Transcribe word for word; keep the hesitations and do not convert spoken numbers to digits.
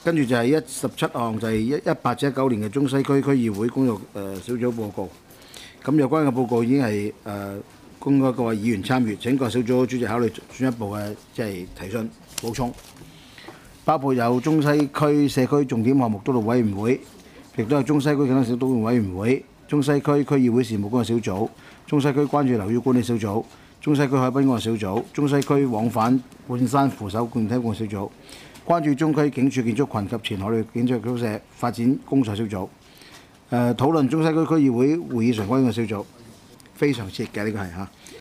跟住就係一十七項，就係一一八至一九年嘅中西區區議會工作誒小組報告。咁有關嘅報告已經係誒供嗰個議員參閱，請各小組主席考慮進一步嘅即係提訊補充，包括有中西區社區重點項目督導委員會，亦都有中西區警察小組委員會、中西區區議會事務工作小組、中西區關注樓宇管理小組、中西區海濱工作小組、中西區往返半山扶手電梯工作小組、關注中區警署建築群及前海裏警署宿舍發展工作小組，誒、呃、討論中西區區議會會議常規嘅小組，非常熱嘅呢個係嚇。